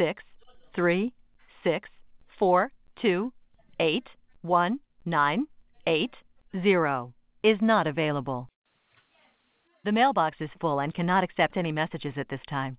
636428198 is not available. The mailbox is full and cannot accept any messages at this time.